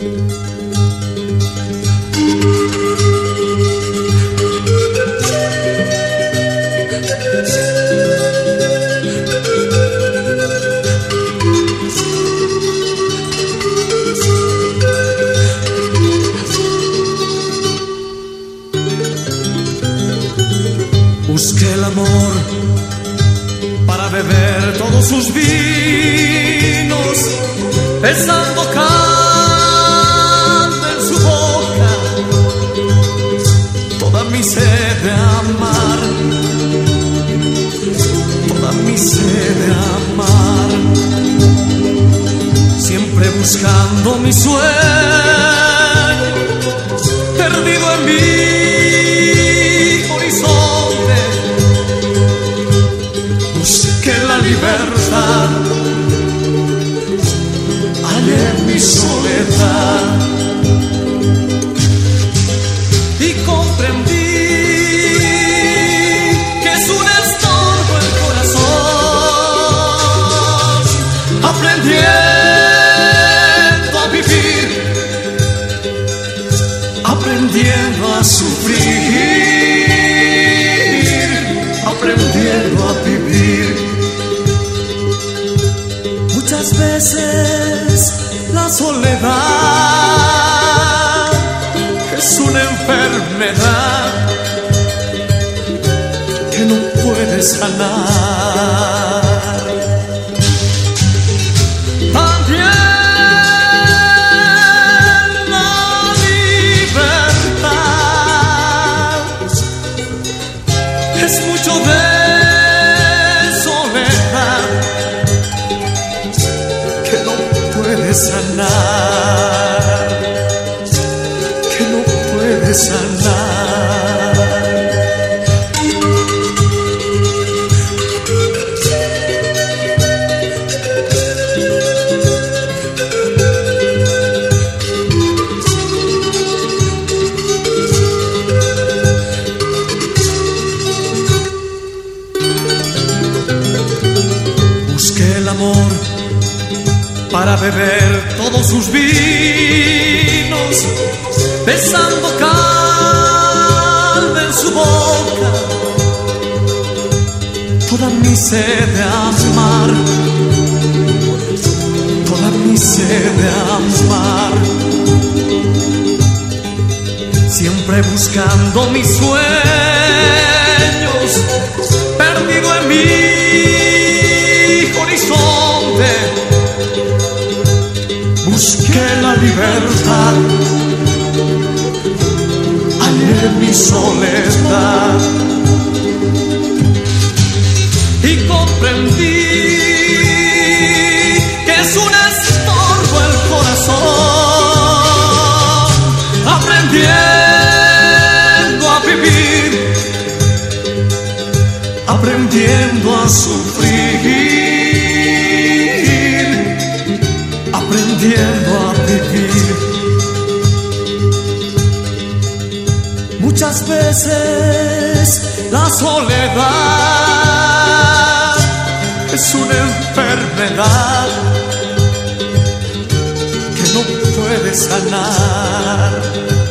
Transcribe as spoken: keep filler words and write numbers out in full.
Busqué el amor para beber todos sus vinos, besando carne en su boca, toda mi sed de amar, toda mi sed de amar, siempre buscando mi sueño, perdido en mí. Libertad, hallé mi soledad y comprendí que es un estorbo el corazón, aprendiendo a vivir, aprendiendo a sufrir, aprendiendo a vivir. Muchas veces la soledad es una enfermedad que no puede sanar. También la libertad es mucho de sanar, que no puede sanar. Busqué el amor para beber todos sus vinos, besando calma en su boca, toda mi sed de amar, toda mi sed de amar, siempre buscando mis sueños, perdido en mi horizonte. Busqué la libertad, hallé mi soledad y comprendí que es un estorbo el corazón, aprendiendo a vivir, aprendiendo a sufrir, aprendiendo a vivir. Muchas veces la soledad es una enfermedad que no puede sanar.